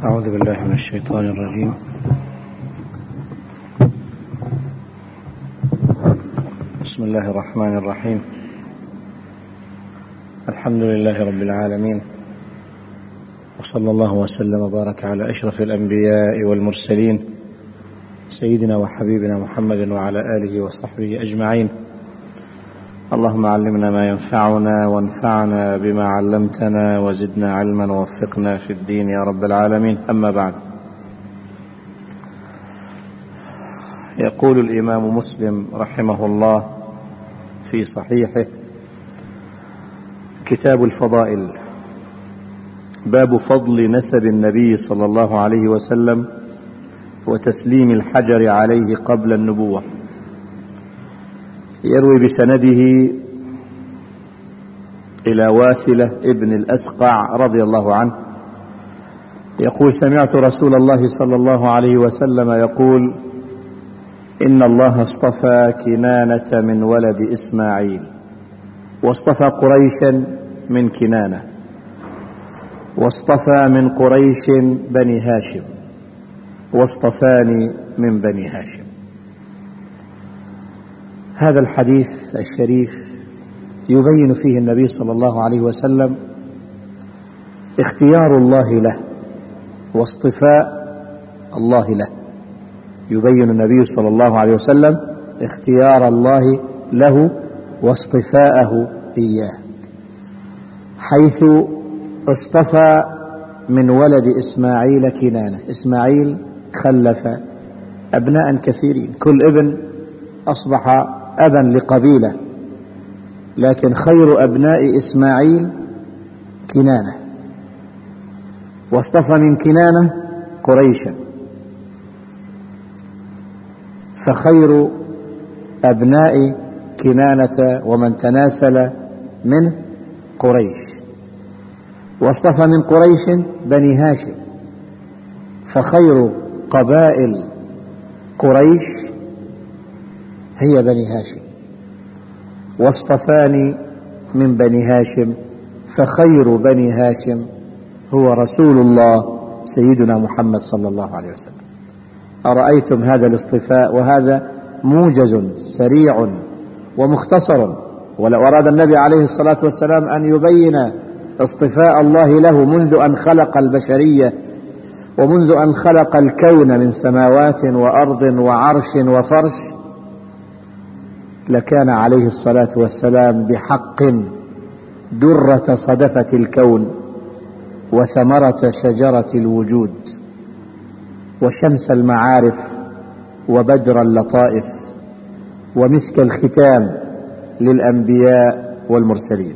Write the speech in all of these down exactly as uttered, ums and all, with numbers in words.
أعوذ بالله من الشيطان الرجيم. بسم الله الرحمن الرحيم. الحمد لله رب العالمين، وصلى الله وسلم وبارك على أشرف الأنبياء والمرسلين سيدنا وحبيبنا محمد وعلى آله وصحبه أجمعين. اللهم علمنا ما ينفعنا وانفعنا بما علمتنا وزدنا علما ووفقنا في الدين يا رب العالمين. أما بعد، يقول الإمام مسلم رحمه الله في صحيحه: كتاب الفضائل، باب فضل نسب النبي صلى الله عليه وسلم وتسليم الحجر عليه قبل النبوة. يروي بسنده إلى واثلة ابن الأسقع رضي الله عنه يقول: سمعت رسول الله صلى الله عليه وسلم يقول: إن الله اصطفى كنانة من ولد إسماعيل، واصطفى قريشا من كنانة، واصطفى من قريش بني هاشم، واصطفاني من بني هاشم. هذا الحديث الشريف يبين فيه النبي صلى الله عليه وسلم اختيار الله له واصطفاء الله له. يبين النبي صلى الله عليه وسلم اختيار الله له واصطفاءه إياه، حيث اصطفى من ولد إسماعيل كنانة. إسماعيل خلف أبناء كثيرين، كل ابن أصبح أبا لقبيلة، لكن خير أبناء إسماعيل كنانة، واصطفى من كنانة قريشا، فخير أبناء كنانة ومن تناسل منه قريش، واصطفى من قريش بني هاشم، فخير قبائل قريش هي بني هاشم، واصطفاني من بني هاشم، فخير بني هاشم هو رسول الله سيدنا محمد صلى الله عليه وسلم. أرأيتم هذا الاصطفاء؟ وهذا موجز سريع ومختصر. ولو أراد النبي عليه الصلاة والسلام أن يبين اصطفاء الله له منذ أن خلق البشرية ومنذ أن خلق الكون من سماوات وأرض وعرش وفرش، لكان عليه الصلاة والسلام بحق درة صدفة الكون، وثمرة شجرة الوجود، وشمس المعارف، وبدر اللطائف، ومسك الختام للأنبياء والمرسلين.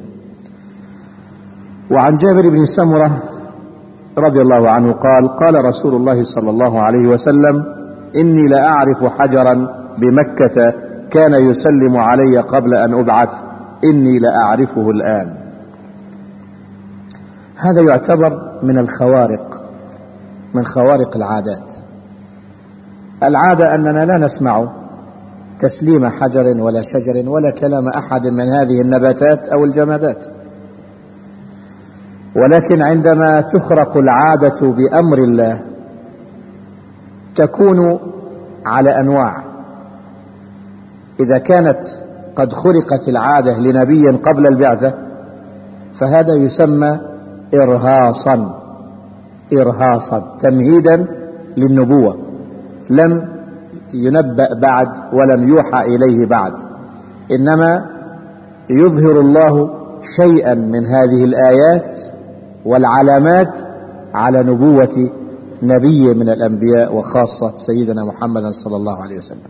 وعن جابر بن سمرة رضي الله عنه قال: قال رسول الله صلى الله عليه وسلم: إني لأعرف حجرا بمكة كان يسلم علي قبل أن أبعث، إني لأعرفه الآن. هذا يعتبر من الخوارق، من خوارق العادات. العادة أننا لا نسمع تسليم حجر ولا شجر ولا كلام أحد من هذه النباتات أو الجمادات، ولكن عندما تخرق العادة بأمر الله تكون على أنواع. إذا كانت قد خلقت العادة لنبي قبل البعثة فهذا يسمى إرهاصا، إرهاصا تمهيدا للنبوة، لم ينبأ بعد ولم يوحى إليه بعد، إنما يظهر الله شيئا من هذه الآيات والعلامات على نبوة نبي من الأنبياء، وخاصة سيدنا محمد صلى الله عليه وسلم.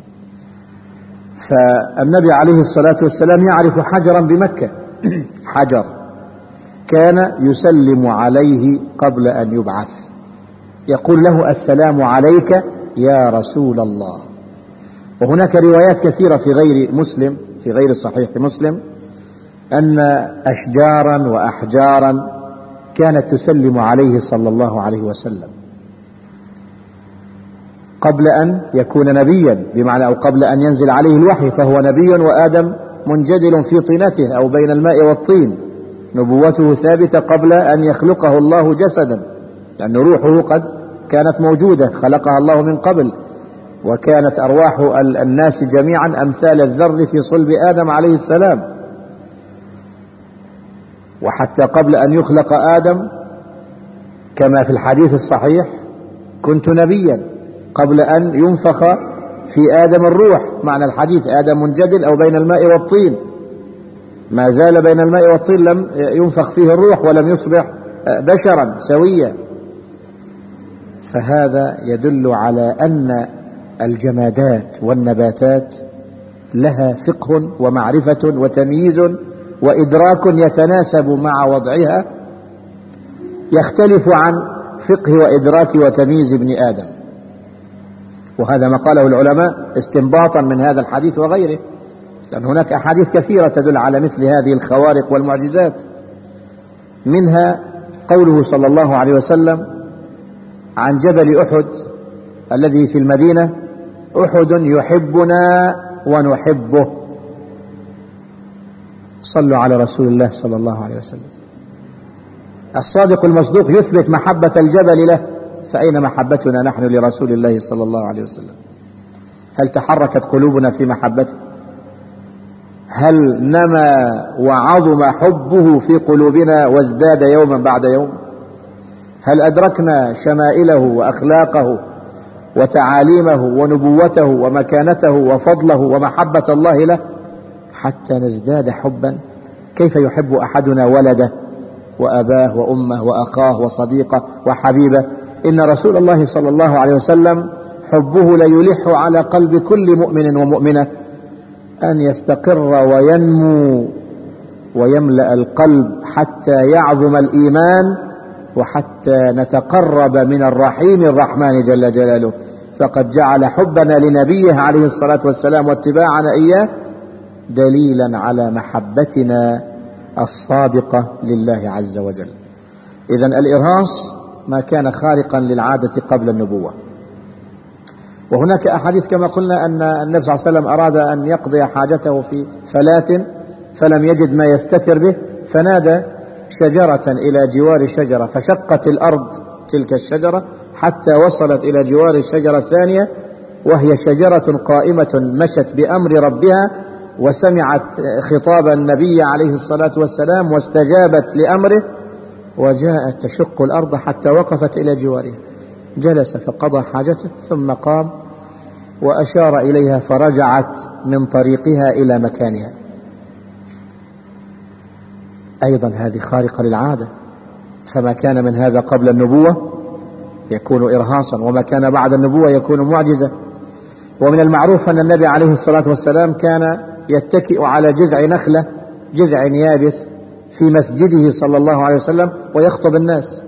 فالنبي عليه الصلاة والسلام يعرف حجرا بمكة، حجر كان يسلم عليه قبل أن يبعث، يقول له: السلام عليك يا رسول الله. وهناك روايات كثيرة في غير مسلم، في غير صحيح مسلم، أن أشجارا وأحجارا كانت تسلم عليه صلى الله عليه وسلم قبل أن يكون نبيا، بمعنى أو قبل أن ينزل عليه الوحي، فهو نبي وآدم منجدل في طينته أو بين الماء والطين، نبوته ثابتة قبل أن يخلقه الله جسدا، لأن روحه قد كانت موجودة، خلقها الله من قبل، وكانت أرواح الناس جميعا أمثال الذر في صلب آدم عليه السلام. وحتى قبل أن يخلق آدم كما في الحديث الصحيح كنت نبيا قبل أن ينفخ في آدم الروح. معنى الحديث آدم منجدل أو بين الماء والطين، ما زال بين الماء والطين، لم ينفخ فيه الروح ولم يصبح بشرا سويا. فهذا يدل على أن الجمادات والنباتات لها فقه ومعرفة وتمييز وإدراك يتناسب مع وضعها، يختلف عن فقه وإدراك وتمييز ابن آدم. وهذا ما قاله العلماء استنباطا من هذا الحديث وغيره، لأن هناك أحاديث كثيرة تدل على مثل هذه الخوارق والمعجزات. منها قوله صلى الله عليه وسلم عن جبل أحد الذي في المدينة: أحد يحبنا ونحبه. صلوا على رسول الله صلى الله عليه وسلم. الصادق المصدوق يثبت محبة الجبل له، فأين محبتنا نحن لرسول الله صلى الله عليه وسلم؟ هل تحركت قلوبنا في محبته؟ هل نما وعظم حبه في قلوبنا وازداد يوما بعد يوم؟ هل أدركنا شمائله وأخلاقه وتعاليمه ونبوته ومكانته وفضله ومحبة الله له حتى نزداد حبا؟ كيف يحب أحدنا ولده وأباه وأمه وأخاه وصديقه وحبيبه؟ إن رسول الله صلى الله عليه وسلم حبه ليلح على قلب كل مؤمن ومؤمنة أن يستقر وينمو ويملأ القلب حتى يعظم الإيمان وحتى نتقرب من الرحيم الرحمن جل جلاله. فقد جعل حبنا لنبيه عليه الصلاة والسلام واتباعنا إياه دليلا على محبتنا الصادقة لله عز وجل. إذن الإرهاص ما كان خارقا للعادة قبل النبوة. وهناك أحاديث كما قلنا أن النبي صلى الله عليه وسلم أراد أن يقضي حاجته في فلاة فلم يجد ما يستتر به، فنادى شجرة إلى جوار شجرة، فشقت الأرض تلك الشجرة حتى وصلت إلى جوار الشجرة الثانية، وهي شجرة قائمة مشت بأمر ربها وسمعت خطاب النبي عليه الصلاة والسلام واستجابت لأمره، وجاءت تشق الأرض حتى وقفت إلى جواره. جلس فقضى حاجته ثم قام وأشار إليها فرجعت من طريقها إلى مكانها. أيضا هذه خارقة للعادة، فما كان من هذا قبل النبوة يكون إرهاصا، وما كان بعد النبوة يكون معجزة. ومن المعروف أن النبي عليه الصلاة والسلام كان يتكئ على جذع نخلة، جذع يابس، في مسجده صلى الله عليه وسلم ويخطب الناس.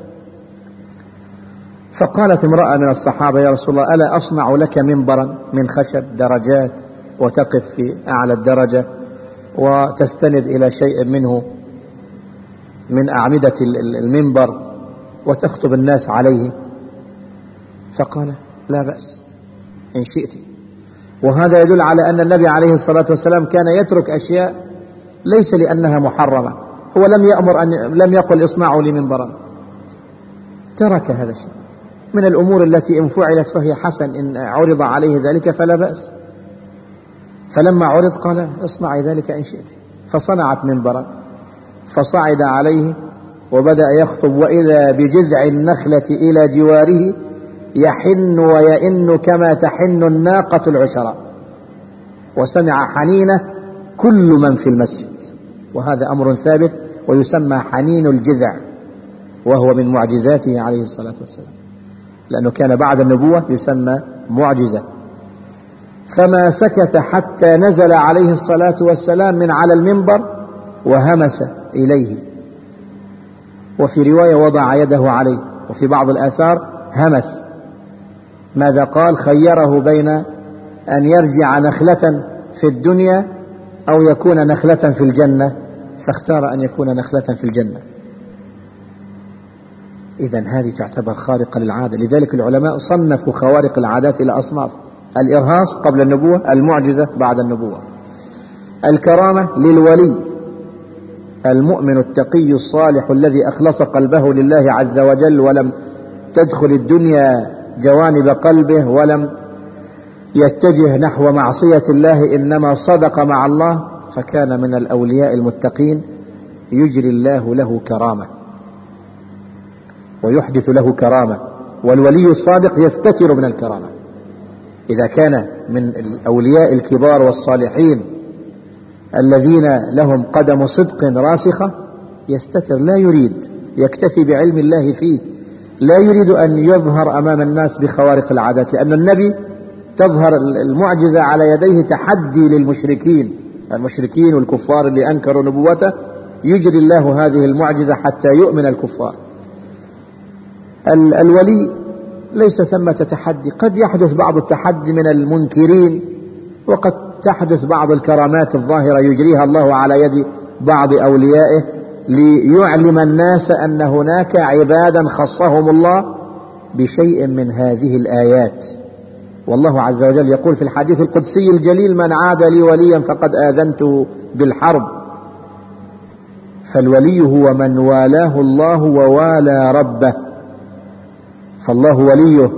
فقالت امرأة من الصحابة: يا رسول الله، ألا أصنع لك منبرا من خشب درجات وتقف في أعلى الدرجة وتستند إلى شيء منه من أعمدة المنبر وتخطب الناس عليه؟ فقال: لا بأس إن شئت. وهذا يدل على أن النبي عليه الصلاة والسلام كان يترك أشياء ليس لأنها محرمة. هو لم يأمر أن لم يقل اصنعوا لي منبرا، ترك هذا الشيء من الأمور التي إن فعلت فهي حسن، إن عرض عليه ذلك فلا بأس. فلما عرض قال: اصنعي ذلك إن شئت. فصنعت منبرا فصعد عليه وبدأ يخطب، وإذا بجذع النخلة إلى جواره يحن ويئن كما تحن الناقة العشراء، وسمع حنينه كل من في المسجد. وهذا أمر ثابت ويسمى حنين الجذع، وهو من معجزاته عليه الصلاة والسلام، لأنه كان بعد النبوة يسمى معجزة. فما سكت حتى نزل عليه الصلاة والسلام من على المنبر وهمس إليه، وفي رواية وضع يده عليه، وفي بعض الآثار همس. ماذا قال؟ خيره بين أن يرجع نخلة في الدنيا أو يكون نخلة في الجنة، فاختار أن يكون نخلة في الجنة. إذن هذه تعتبر خارقة للعادة. لذلك العلماء صنفوا خوارق العادات إلى أصناف: الإرهاص قبل النبوة، المعجزة بعد النبوة. الكرامة للولي المؤمن التقي الصالح الذي أخلص قلبه لله عز وجل ولم تدخل الدنيا جوانب قلبه ولم يتجه نحو معصية الله، إنما صدق مع الله، فكان من الأولياء المتقين يجري الله له كرامة ويحدث له كرامة. والولي الصادق يستتر من الكرامة. إذا كان من الأولياء الكبار والصالحين الذين لهم قدم صدق راسخة يستتر، لا يريد، يكتفي بعلم الله فيه، لا يريد أن يظهر أمام الناس بخوارق العادات، لأن النبي تظهر المعجزة على يديه تحدي للمشركين، المشركين والكفار اللي أنكروا نبوته، يجري الله هذه المعجزة حتى يؤمن الكفار. الولي ليس ثمة تحدي، قد يحدث بعض التحدي من المنكرين، وقد تحدث بعض الكرامات الظاهرة يجريها الله على يد بعض أوليائه ليعلم الناس أن هناك عبادا خصهم الله بشيء من هذه الآيات. والله عز وجل يقول في الحديث القدسي الجليل: من عاد لي وليا فقد آذنته بالحرب. فالولي هو من والاه الله ووالى ربه، فالله وليه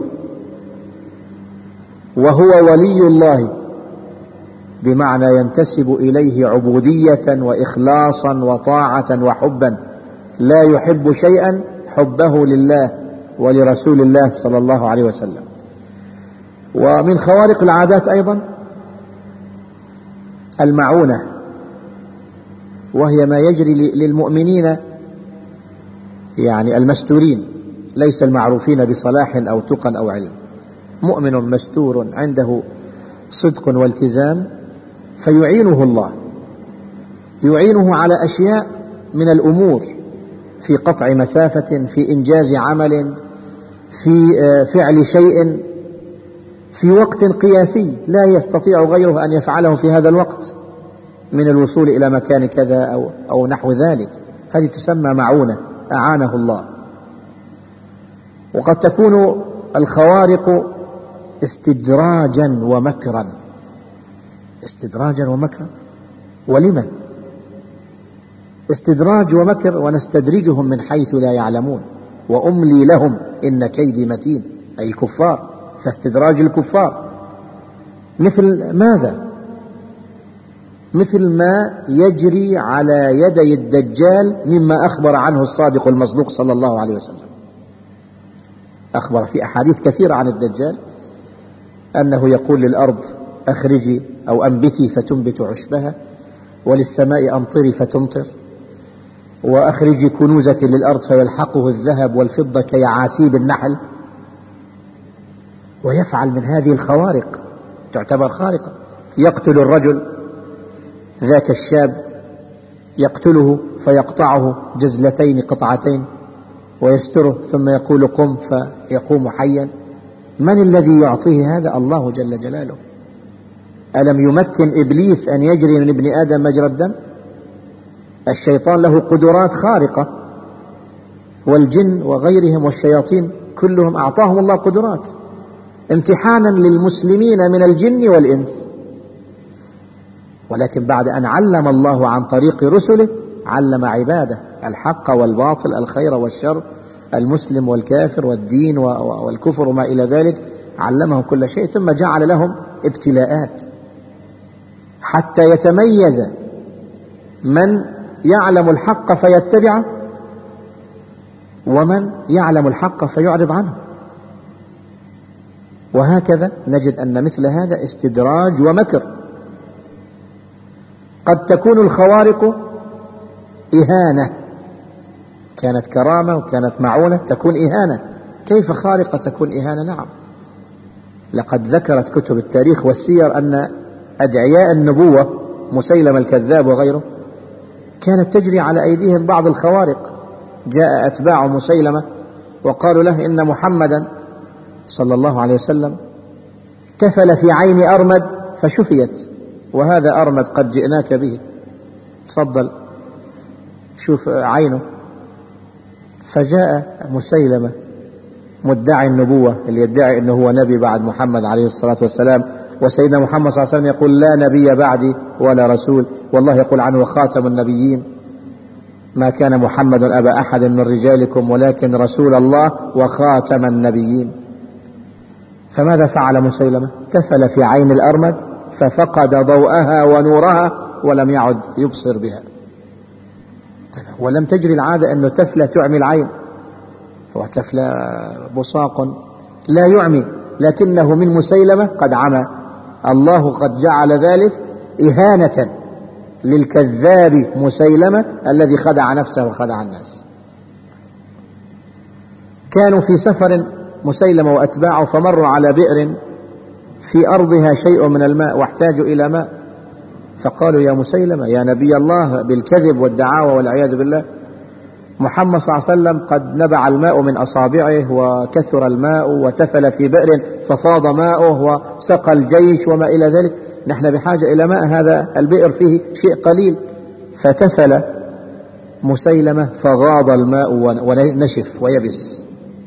وهو ولي الله، بمعنى ينتسب إليه عبودية وإخلاصا وطاعة وحبا، لا يحب شيئا حبه لله ولرسول الله صلى الله عليه وسلم. ومن خوارق العادات أيضا المعونة، وهي ما يجري للمؤمنين يعني المستورين، ليس المعروفين بصلاح أو تقى أو علم. مؤمن مستور عنده صدق والتزام فيعينه الله، يعينه على أشياء من الأمور، في قطع مسافة، في إنجاز عمل، في فعل شيء في وقت قياسي لا يستطيع غيره أن يفعله في هذا الوقت، من الوصول إلى مكان كذا أو, أو نحو ذلك. هذه تسمى معونة، أعانه الله. وقد تكون الخوارق استدراجا ومكرا، استدراجا ومكرا. ولمن؟ استدراج ومكر: ونستدرجهم من حيث لا يعلمون وأملي لهم إن كيدي متين، أي الكفار، فاستدراج الكفار. مثل ماذا؟ مثل ما يجري على يدي الدجال مما أخبر عنه الصادق المصدوق صلى الله عليه وسلم. أخبر في أحاديث كثيرة عن الدجال أنه يقول للأرض أخرجي أو أنبتي فتنبت عشبها، وللسماء أمطري فتمطر، وأخرجي كنوزك للأرض فيلحقه الذهب والفضة كيعاسيب النحل. ويفعل من هذه الخوارق، تعتبر خارقة. يقتل الرجل ذاك الشاب، يقتله فيقطعه جزلتين قطعتين ويستره، ثم يقول قم فيقوم حيا. من الذي يعطيه هذا؟ الله جل جلاله. ألم يمكن إبليس أن يجري من ابن آدم مجرى الدم؟ الشيطان له قدرات خارقة، والجن وغيرهم والشياطين كلهم أعطاهم الله قدرات امتحانا للمسلمين من الجن والإنس. ولكن بعد أن علم الله عن طريق رسله، علم عباده الحق والباطل، الخير والشر، المسلم والكافر، والدين والكفر وما إلى ذلك، علمهم كل شيء، ثم جعل لهم ابتلاءات حتى يتميز من يعلم الحق فيتبعه ومن يعلم الحق فيعرض عنه. وهكذا نجد أن مثل هذا استدراج ومكر. قد تكون الخوارق إهانة، كانت كرامة وكانت معونة، تكون إهانة. كيف خارقة تكون إهانة؟ نعم، لقد ذكرت كتب التاريخ والسير أن أدعياء النبوة مسيلم الكذاب وغيره كانت تجري على أيديهم بعض الخوارق. جاء أتباع مسيلمة وقالوا له إن محمدا صلى الله عليه وسلم تفل في عين أرمد فشفيت، وهذا أرمد قد جئناك به، تفضل شوف عينه. فجاء مسيلمة مدعي النبوة اللي يدعي أنه هو نبي بعد محمد عليه الصلاة والسلام، وسيدنا محمد صلى الله عليه وسلم يقول لا نبي بعدي ولا رسول، والله يقول عنه خاتم النبيين. ما كان محمد أبا أحد من رجالكم ولكن رسول الله وخاتم النبيين. فماذا فعل مسيلمة؟ تفل في عين الأرمد ففقد ضوءها ونورها ولم يعد يبصر بها. ولم تجري العادة أنه تفلة تعمي العين، وتفلة بصاق لا يعمي، لكنه من مسيلمة قد عمى. الله قد جعل ذلك إهانة للكذاب مسيلمة الذي خدع نفسه وخدع الناس. كانوا في سفر مسيلمة وأتباعه فمروا على بئر في أرضها شيء من الماء واحتاجوا إلى ماء، فقالوا يا مسيلمة يا نبي الله بالكذب والدعاوى والعياذ بالله، محمد صلى الله عليه وسلم قد نبع الماء من أصابعه وكثر الماء وتفل في بئر ففاض ماؤه وسقى الجيش وما إلى ذلك، نحن بحاجة إلى ماء، هذا البئر فيه شيء قليل. فتفل مسيلمة فغاض الماء ونشف ويبس،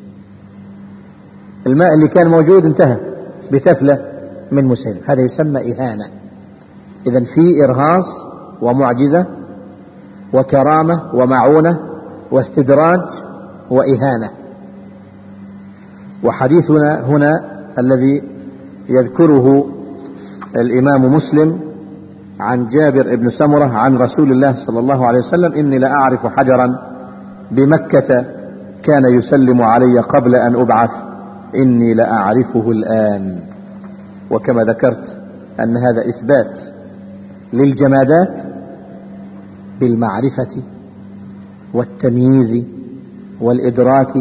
الماء اللي كان موجود انتهى بتفلة من مسيلمة. هذا يسمى إهانة. إذن في إرهاص ومعجزة وكرامة ومعونة واستدراج وإهانة. وحديثنا هنا الذي يذكره الإمام مسلم عن جابر بن سمرة عن رسول الله صلى الله عليه وسلم: إني لأعرف حجرا بمكة كان يسلم علي قبل أن أبعث، إني لأعرفه الآن. وكما ذكرت أن هذا إثبات للجمادات بالمعرفة والتمييز والإدراك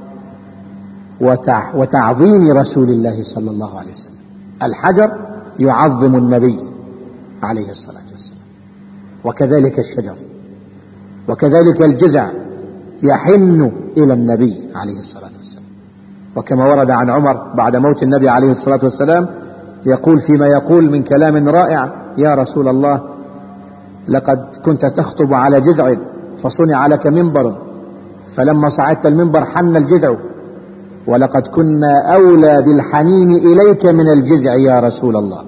وتعظيم رسول الله صلى الله عليه وسلم. الحجر يعظم النبي عليه الصلاة والسلام، وكذلك الشجر، وكذلك الجذع يحن إلى النبي عليه الصلاة والسلام. وكما ورد عن عمر بعد موت النبي عليه الصلاة والسلام يقول فيما يقول من كلام رائع: يا رسول الله لقد كنت تخطب على جذع فصنع لك منبر، فلما صعدت المنبر حن الجذع، ولقد كنا أولى بالحنين إليك من الجذع يا رسول الله.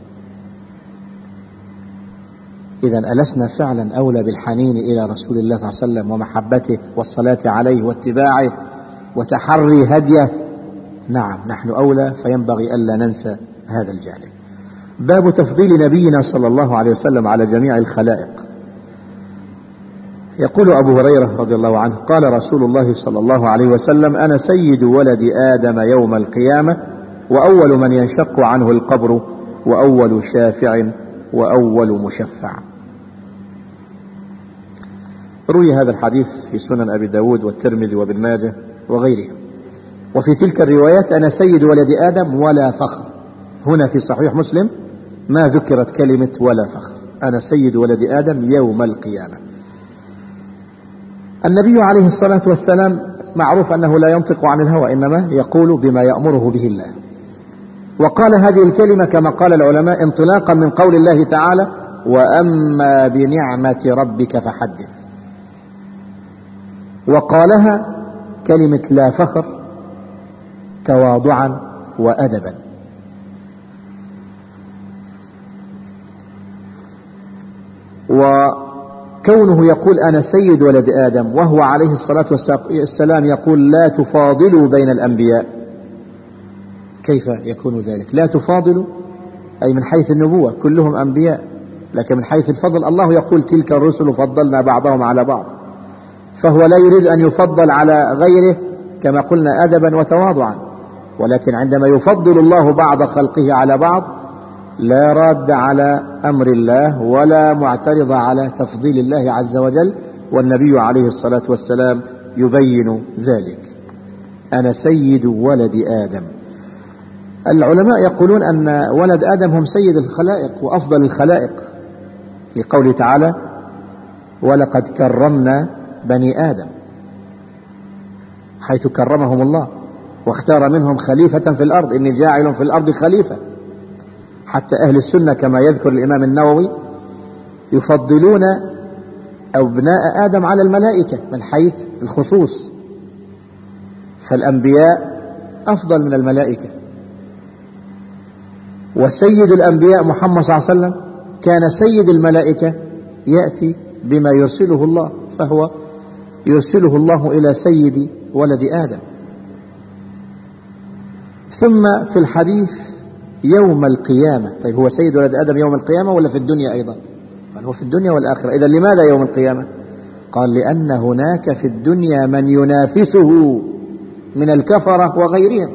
إذن ألسنا فعلا أولى بالحنين إلى رسول الله صلى الله عليه وسلم ومحبته والصلاة عليه واتباعه وتحري هديه؟ نعم، نحن أولى، فينبغي ألا ننسى هذا الجانب. باب تفضيل نبينا صلى الله عليه وسلم على جميع الخلائق. يقول أبو هريرة رضي الله عنه: قال رسول الله صلى الله عليه وسلم: أنا سيد ولد آدم يوم القيامة، وأول من ينشق عنه القبر، وأول شافع، وأول مشفع. روي هذا الحديث في سنن أبي داود والترمذي وابن ماجه وغيرهم. وفي تلك الروايات أنا سيد ولد آدم ولا فخر. هنا في صحيح مسلم ما ذكرت كلمة ولا فخر، أنا سيد ولد آدم يوم القيامة. النبي عليه الصلاة والسلام معروف أنه لا ينطق عن الهوى، إنما يقول بما يأمره به الله. وقال هذه الكلمة كما قال العلماء انطلاقا من قول الله تعالى: وأما بنعمة ربك فحدث. وقالها كلمة لا فخر تواضعا وأدبا. وكونه يقول أنا سيد ولد آدم وهو عليه الصلاة والسلام يقول لا تفاضلوا بين الأنبياء، كيف يكون ذلك؟ لا تفاضلوا أي من حيث النبوة كلهم أنبياء، لكن من حيث الفضل الله يقول تلك الرسل فضلنا بعضهم على بعض، فهو لا يريد أن يفضل على غيره كما قلنا أدبا وتواضعا. ولكن عندما يفضل الله بعض خلقه على بعض لا راد على أمر الله ولا معترض على تفضيل الله عز وجل، والنبي عليه الصلاة والسلام يبين ذلك. أنا سيد ولد آدم. العلماء يقولون أن ولد آدم هم سيد الخلائق وأفضل الخلائق، لقوله تعالى: ولقد كرمنا بني آدم، حيث كرمهم الله واختار منهم خليفة في الأرض، إني جاعل في الأرض خليفة. حتى أهل السنة كما يذكر الإمام النووي يفضلون أبناء آدم على الملائكة من حيث الخصوص، فالأنبياء أفضل من الملائكة. وسيد الأنبياء محمد صلى الله عليه وسلم كان سيد الملائكة، يأتي بما يرسله الله، فهو يرسله الله إلى سيد ولد آدم. ثم في الحديث يوم القيامة. طيب هو سيد ولد آدم يوم القيامة ولا في الدنيا أيضا؟ قال هو في الدنيا والآخرة. إذا لماذا يوم القيامة؟ قال لأن هناك في الدنيا من ينافسه من الكفرة وغيرهم،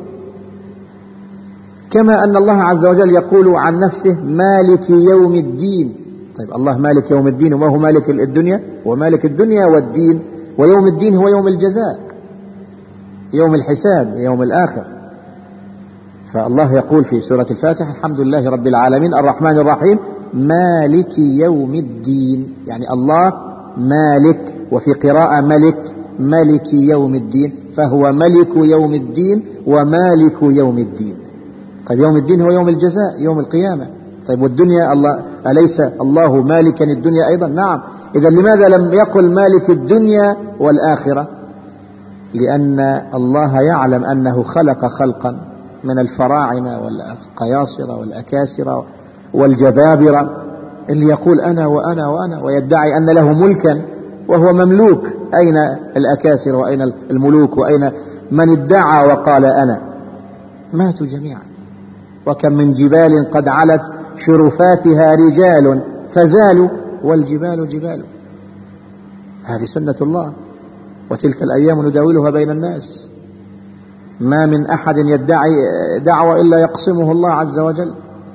كما أن الله عز وجل يقول عن نفسه مالك يوم الدين. طيب الله مالك يوم الدين، وما هو مالك الدنيا؟ هو مالك الدنيا والدين، ويوم الدين هو يوم الجزاء، يوم الحساب، يوم الآخر. فالله يقول في سورة الفاتحة الحمد لله رب العالمين الرحمن الرحيم مالك يوم الدين، يعني الله مالك، وفي قراءة ملك، ملك يوم الدين، فهو ملك يوم الدين ومالك يوم الدين. طيب يوم الدين هو يوم الجزاء، يوم القيامة. طيب والدنيا الله أليس الله مالكا الدنيا أيضا؟ نعم. إذا لماذا لم يقل مالك الدنيا والآخرة؟ لأن الله يعلم أنه خلق خلقا من الفراعنة والقياصرة والأكاسرة والجبابرة اللي يقول أنا وأنا وأنا ويدعي أن له ملكا وهو مملوك. أين الأكاسر وأين الملوك وأين من ادعى وقال أنا؟ ماتوا جميعا. وكم من جبال قد علت شرفاتها رجال فزالوا والجبال جبال. هذه سنة الله، وتلك الأيام نداولها بين الناس. ما من أحد يدعي دعوة إلا يقسمه الله عز وجل.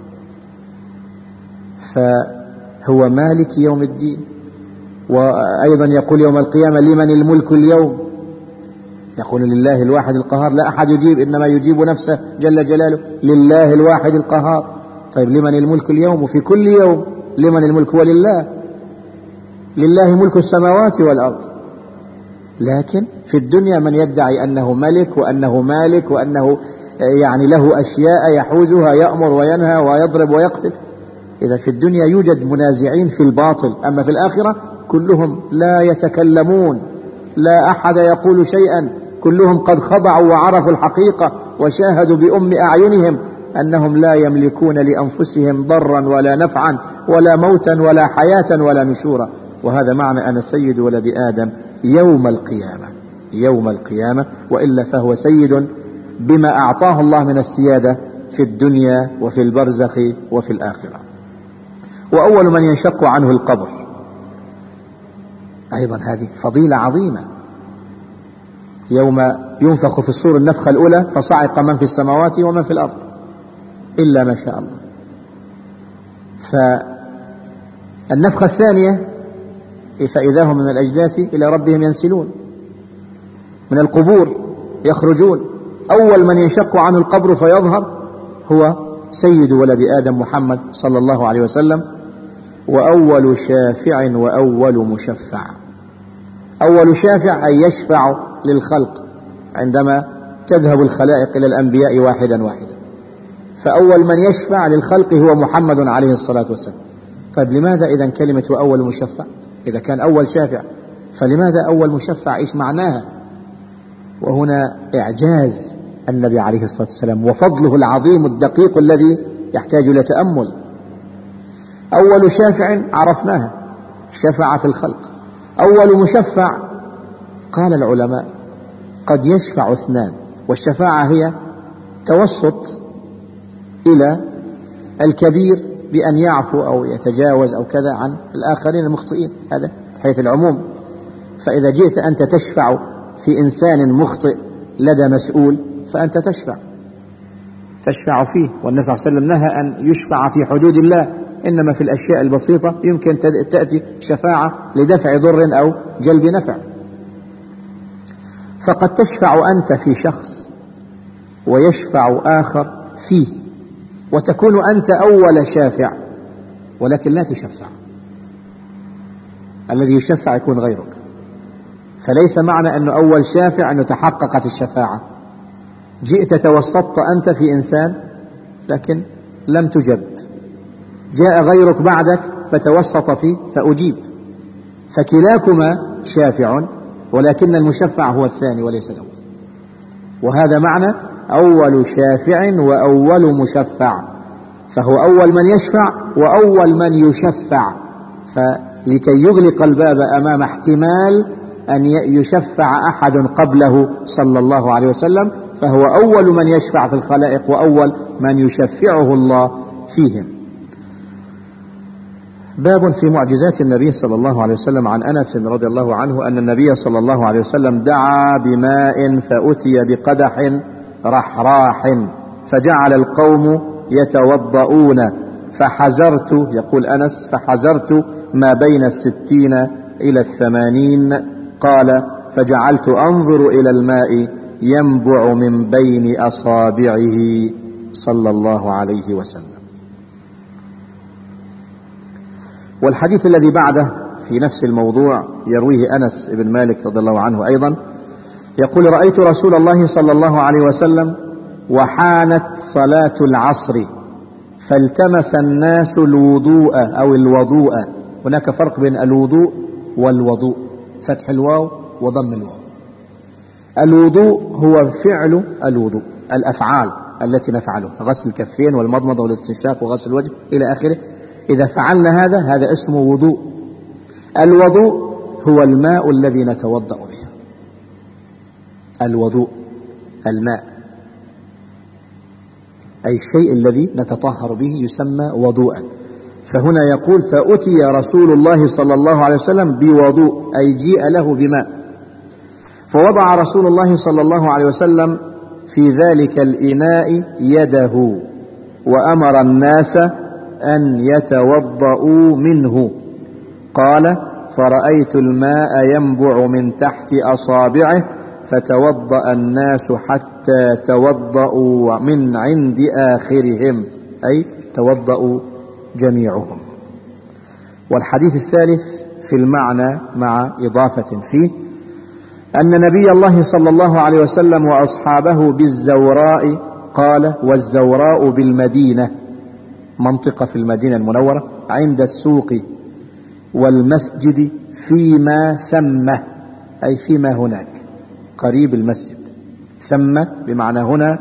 فهو مالك يوم الدين. وأيضا يقول يوم القيامة لمن الملك اليوم؟ يقول لله الواحد القهار. لا أحد يجيب، إنما يجيب نفسه جل جلاله، لله الواحد القهار. طيب لمن الملك اليوم؟ وفي كل يوم لمن الملك؟ ولله، لله ملك السماوات والأرض. لكن في الدنيا من يدعي أنه ملك وأنه مالك وأنه يعني له أشياء يحوزها، يأمر وينهى ويضرب ويقتل. إذا في الدنيا يوجد منازعين في الباطل، أما في الآخرة كلهم لا يتكلمون، لا أحد يقول شيئا، كلهم قد خضعوا وعرفوا الحقيقة وشاهدوا بأم أعينهم أنهم لا يملكون لأنفسهم ضرا ولا نفعا ولا موتا ولا حياة ولا نشورا. وهذا معنى أنا سيد ولد آدم يوم القيامة، يوم القيامة. وإلا فهو سيد بما أعطاه الله من السيادة في الدنيا وفي البرزخ وفي الآخرة. وأول من ينشق عنه القبر، أيضا هذه فضيلة عظيمة. يوم ينفخ في الصور النفخة الأولى فصعق من في السماوات ومن في الأرض إلا ما شاء الله. فالنفخة الثانية فإذا هم من الأجداث إلى ربهم ينسلون، من القبور يخرجون. أول من ينشق عنه القبر فيظهر هو سيد ولد آدم محمد صلى الله عليه وسلم، وأول شافع وأول مشفع. أول شافع أي يشفع للخلق عندما تذهب الخلائق إلى الأنبياء واحدا واحدا، فأول من يشفع للخلق هو محمد عليه الصلاة والسلام. طيب لماذا إذن كلمة وأول مشفع؟ إذا كان أول شافع فلماذا أول مشفع؟ إيش معناها؟ وهنا إعجاز النبي عليه الصلاة والسلام وفضله العظيم الدقيق الذي يحتاج إلى تأمل. أول شافع عرفناها، شفع في الخلق. أول مشفع قال العلماء قد يشفع اثنان، والشفاعة هي توسط إلى الكبير بأن يعفو أو يتجاوز أو كذا عن الآخرين المخطئين، هذا حيث العموم. فإذا جئت أنت تشفع في إنسان مخطئ لدى مسؤول فأنت تشفع تشفع فيه. والنبي صلى الله عليه وسلم نهى أن يشفع في حدود الله، إنما في الأشياء البسيطة يمكن تأتي شفاعة لدفع ضر أو جلب نفع. فقد تشفع أنت في شخص ويشفع آخر فيه، وتكون أنت أول شافع ولكن لا تشفع، الذي يشفع يكون غيرك. فليس معنى أنه أول شافع أنه تحققت الشفاعة. جئت توسطت أنت في إنسان لكن لم تجب، جاء غيرك بعدك فتوسط فيه فأجيب، فكلاكما شافع، ولكن المشفع هو الثاني وليس الأول. وهذا معنى أول شافع وأول مشفع، فهو أول من يشفع وأول من يشفع. لكي يغلق الباب أمام احتمال أن يشفع أحد قبله صلى الله عليه وسلم، فهو أول من يشفع في الخلائق وأول من يشفعه الله فيهم. باب في معجزات النبي صلى الله عليه وسلم. عن أنس رضي الله عنه أن النبي صلى الله عليه وسلم دعا بماء فأتي بقدح رحراح فجعل القوم يتوضؤون فحزرت، يقول أنس، فحزرت ما بين الستين إلى الثمانين. قال فجعلت أنظر إلى الماء ينبع من بين أصابعه صلى الله عليه وسلم. والحديث الذي بعده في نفس الموضوع يرويه أنس بن مالك رضي الله عنه أيضا، يقول رأيت رسول الله صلى الله عليه وسلم وحانت صلاة العصر فالتمس الناس الوضوء أو الوضوء. هناك فرق بين الوضوء والوضوء، فتح الواو وضم الواو. الوضوء هو فعل الوضوء، الأفعال التي نفعلها، غسل الكفين والمضمضة والاستنشاق وغسل الوجه إلى آخره. إذا فعلنا هذا هذا اسمه وضوء. الوضوء هو الماء الذي نتوضأ به. الوضوء الماء، أي الشيء الذي نتطهر به يسمى وضوءا. فهنا يقول فأتي رسول الله صلى الله عليه وسلم بوضوء، أي جيء له بماء. فوضع رسول الله صلى الله عليه وسلم في ذلك الإناء يده وأمر الناس أن يتوضؤوا منه. قال فرأيت الماء ينبع من تحت أصابعه فتوضأ الناس حتى توضأوا من عند آخرهم، أي توضأوا جميعهم. والحديث الثالث في المعنى مع إضافة فيه أن نبي الله صلى الله عليه وسلم وأصحابه بالزوراء، قال والزوراء بالمدينة، منطقة في المدينة المنورة، عند السوق والمسجد فيما ثم، أي فيما هناك قريب المسجد. ثم بمعنى هنا،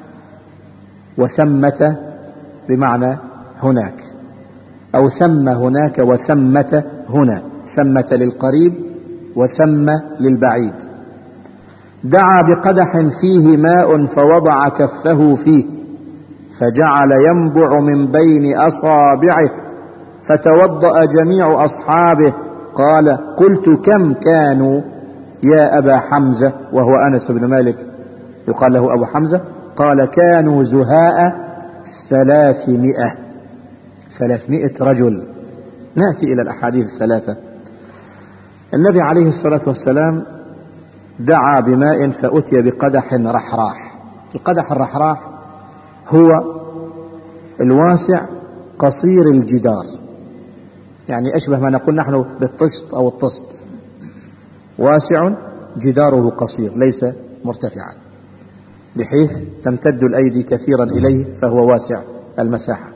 وثمة بمعنى هناك، أو ثم هناك وثمة هنا، ثمة للقريب وثم للبعيد. دعا بقدح فيه ماء فوضع كفه فيه فجعل ينبع من بين أصابعه فتوضأ جميع أصحابه. قال قلت كم كانوا يا أبا حمزة، وهو أنس بن مالك يقال له أبو حمزة. قال كانوا زهاء ثلاثمائة ثلاثمائة رجل. نأتي إلى الأحاديث الثلاثة. النبي عليه الصلاة والسلام دعا بماء فأتي بقدح رحراح. القدح الرحراح هو الواسع قصير الجدار، يعني أشبه ما نقول نحن بالطشت أو الطست، واسع جداره قصير ليس مرتفعا بحيث تمتد الأيدي كثيرا إليه، فهو واسع المساحة.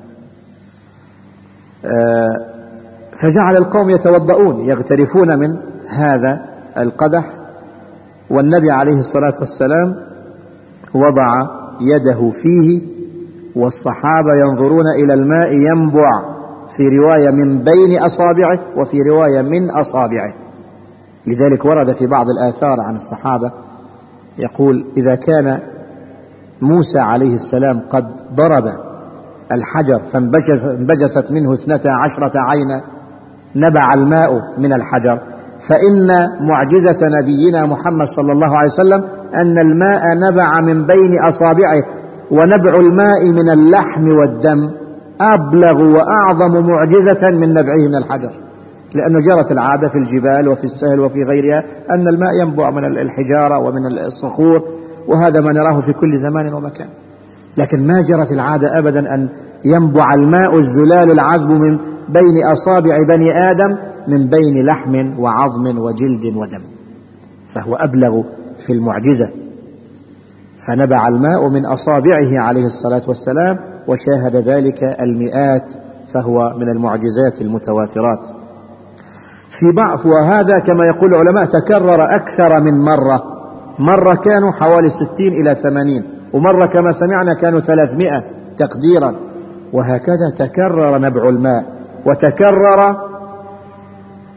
فجعل القوم يتوضؤون يغترفون من هذا القدح، والنبي عليه الصلاة والسلام وضع يده فيه والصحابة ينظرون إلى الماء ينبع، في رواية من بين أصابعه وفي رواية من أصابعه. لذلك ورد في بعض الآثار عن الصحابة يقول إذا كان موسى عليه السلام قد ضرب الحجر فانبجست منه اثنتا عشرة عينا نبع الماء من الحجر، فإن معجزة نبينا محمد صلى الله عليه وسلم أن الماء نبع من بين أصابعه، ونبع الماء من اللحم والدم أبلغ وأعظم معجزة من نبعه من الحجر، لأنه جرت العادة في الجبال وفي السهل وفي غيرها أن الماء ينبع من الحجارة ومن الصخور، وهذا ما نراه في كل زمان ومكان. لكن ما جرت العادة أبدا أن ينبع الماء الزلال العذب من بين أصابع بني آدم من بين لحم وعظم وجلد ودم، فهو أبلغ في المعجزة. فنبع الماء من أصابعه عليه الصلاة والسلام، وشاهد ذلك المئات، فهو من المعجزات المتواترات. في بعض، وهذا كما يقول العلماء تكرر أكثر من مرة، مرة كانوا حوالي ستين إلى ثمانين، ومرة كما سمعنا كانوا ثلاثمائة تقديرا، وهكذا تكرر نبع الماء، وتكرر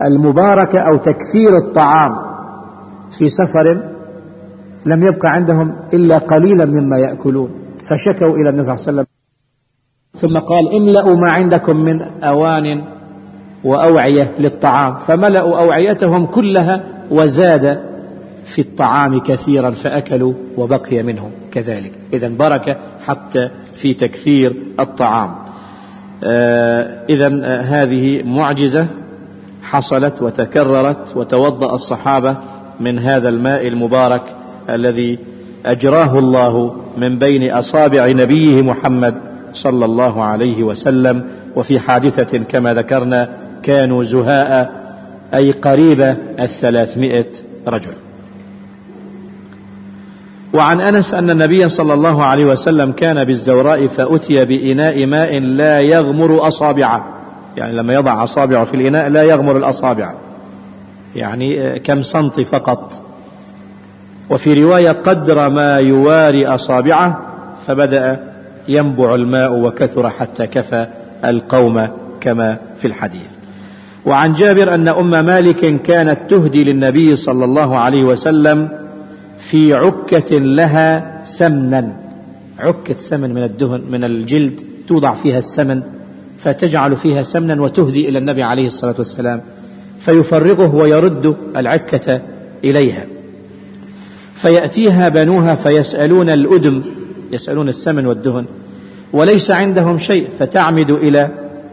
المباركة أو تكثير الطعام في سفر لم يبق عندهم إلا قليلا مما يأكلون، فشكوا إلى النبي صلى الله عليه وسلم، ثم قال املأوا ما عندكم من أوان وأوعية للطعام، فملأوا أوعيتهم كلها وزاد في الطعام كثيرا فأكلوا وبقي منهم كذلك. إذن بركة حتى في تكثير الطعام. آه إذن آه هذه معجزة حصلت وتكررت، وتوضأ الصحابة من هذا الماء المبارك الذي أجراه الله من بين أصابع نبيه محمد صلى الله عليه وسلم. وفي حادثة كما ذكرنا كانوا زهاء أي قريب الثلاثمائة رجل. وعن أنس أن النبي صلى الله عليه وسلم كان بالزوراء فأتي بإناء ماء لا يغمر أصابعه، يعني لما يضع أصابعه في الإناء لا يغمر الأصابع، يعني كم سنتي فقط. وفي رواية قدر ما يواري أصابعه، فبدأ ينبع الماء وكثر حتى كفى القوم كما في الحديث. وعن جابر أن أم مالك كانت تهدي للنبي صلى الله عليه وسلم في عكة لها سمنا، عكة سمن من الدهن من الجلد توضع فيها السمن، فتجعل فيها سمنا وتهدي إلى النبي عليه الصلاة والسلام، فيفرغه ويرد العكة إليها، فيأتيها بنوها فيسألون الأدم، يسألون السمن والدهن، وليس عندهم شيء، فتعمد إلى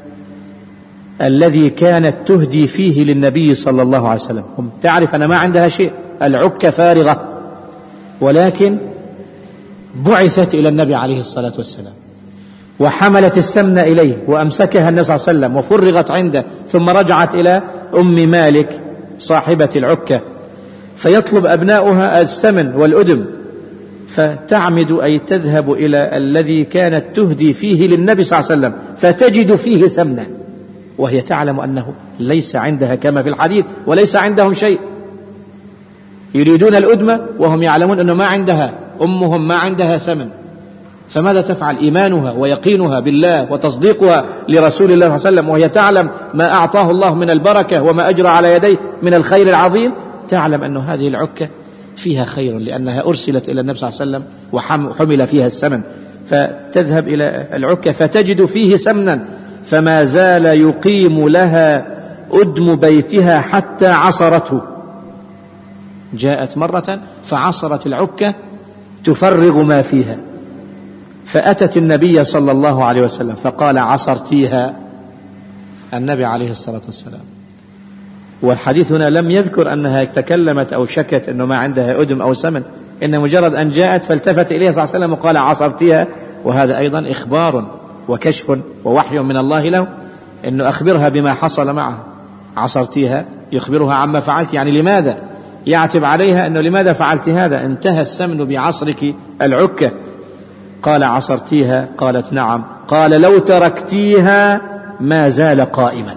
الذي كانت تهدي فيه للنبي صلى الله عليه وسلم. هم تعرف أن ما عندها شيء، العكة فارغة، ولكن بعثت إلى النبي عليه الصلاة والسلام وحملت السمن إليه وأمسكها النبي صلى الله عليه وسلم وفرغت عنده، ثم رجعت إلى أم مالك صاحبة العكة فيطلب أبناؤها السمن والأدم، فتعمد أي تذهب إلى الذي كانت تهدي فيه للنبي صلى الله عليه وسلم فتجد فيه سمنا، وهي تعلم أنه ليس عندها كما في الحديث، وليس عندهم شيء، يريدون الأدمة وهم يعلمون أنه ما عندها، أمهم ما عندها سمن، فماذا تفعل؟ إيمانها ويقينها بالله وتصديقها لرسول الله صلى الله عليه وسلم، وهي تعلم ما أعطاه الله من البركة وما أجرى على يديه من الخير العظيم، تعلم أن هذه العكة فيها خير لأنها أرسلت إلى النبي صلى الله عليه وسلم وحمل فيها السمن، فتذهب إلى العكة فتجد فيه سمنا، فما زال يقيم لها أدم بيتها حتى عصرته. جاءت مرة فعصرت العكة تفرغ ما فيها، فأتت النبي صلى الله عليه وسلم فقال عصرتيها النبي عليه الصلاة والسلام. والحديث هنا لم يذكر أنها تكلمت أو شكت أنه ما عندها أدم أو سمن، إن مجرد أن جاءت فالتفت إليها صلى الله عليه وسلم وقال عصرتيها، وهذا أيضا إخبار وكشف ووحي من الله له، أنه أخبرها بما حصل معها. عصرتيها يخبرها عما فعلت، يعني لماذا يعتب عليها أنه لماذا فعلت هذا، انتهى السمن بعصرك العكة. قال عصرتيها؟ قالت نعم. قال لو تركتيها ما زال قائما،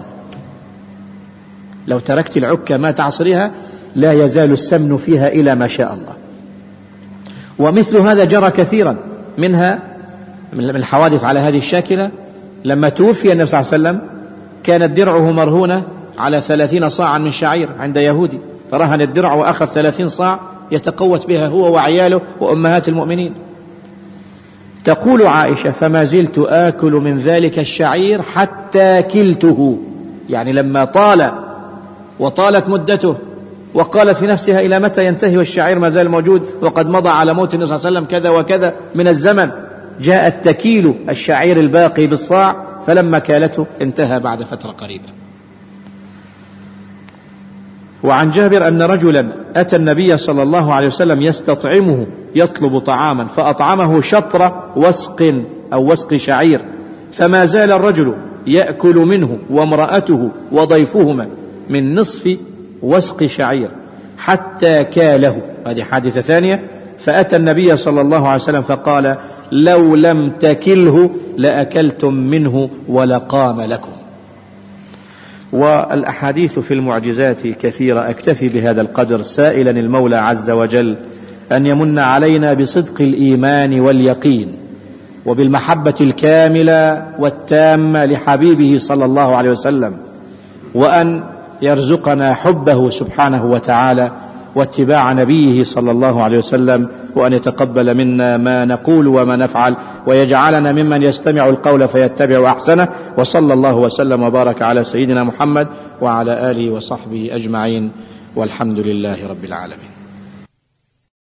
لو تركت العكة ما تعصريها لا يزال السمن فيها إلى ما شاء الله. ومثل هذا جرى كثيرا، منها من الحوادث على هذه الشاكلة لما توفي النبي صلى الله عليه وسلم كانت درعه مرهونة على ثلاثين صاعا من شعير عند يهودي، فرهن الدرع وأخذ ثلاثين صاع يتقوت بها هو وعياله وأمهات المؤمنين. تقول عائشة فما زلت آكل من ذلك الشعير حتى كلته، يعني لما طال وطالت مدته وقالت في نفسها إلى متى ينتهي والشعير ما زال موجود وقد مضى على موت النبي صلى الله عليه وسلم كذا وكذا من الزمن، جاءت تكيل الشعير الباقي بالصاع، فلما كالته انتهى بعد فترة قريبة. وعن جابر أن رجلا أتى النبي صلى الله عليه وسلم يستطعمه، يطلب طعاما فأطعمه شطر وسق أو وسق شعير، فما زال الرجل يأكل منه وامرأته وضيفهما من نصف وسق شعير حتى كاله. هذه حادثة ثانية. فأتى النبي صلى الله عليه وسلم فقال لو لم تكله لأكلتم منه ولقام لكم. والأحاديث في المعجزات كثيرة، أكتفي بهذا القدر سائلا المولى عز وجل أن يمن علينا بصدق الإيمان واليقين وبالمحبة الكاملة والتامة لحبيبه صلى الله عليه وسلم، وأن يرزقنا حبه سبحانه وتعالى واتباع نبيه صلى الله عليه وسلم، وأن يتقبل منا ما نقول وما نفعل، ويجعلنا ممن يستمع القول فيتبع أحسنه. وصلى الله وسلم وبارك على سيدنا محمد وعلى آله وصحبه أجمعين، والحمد لله رب العالمين.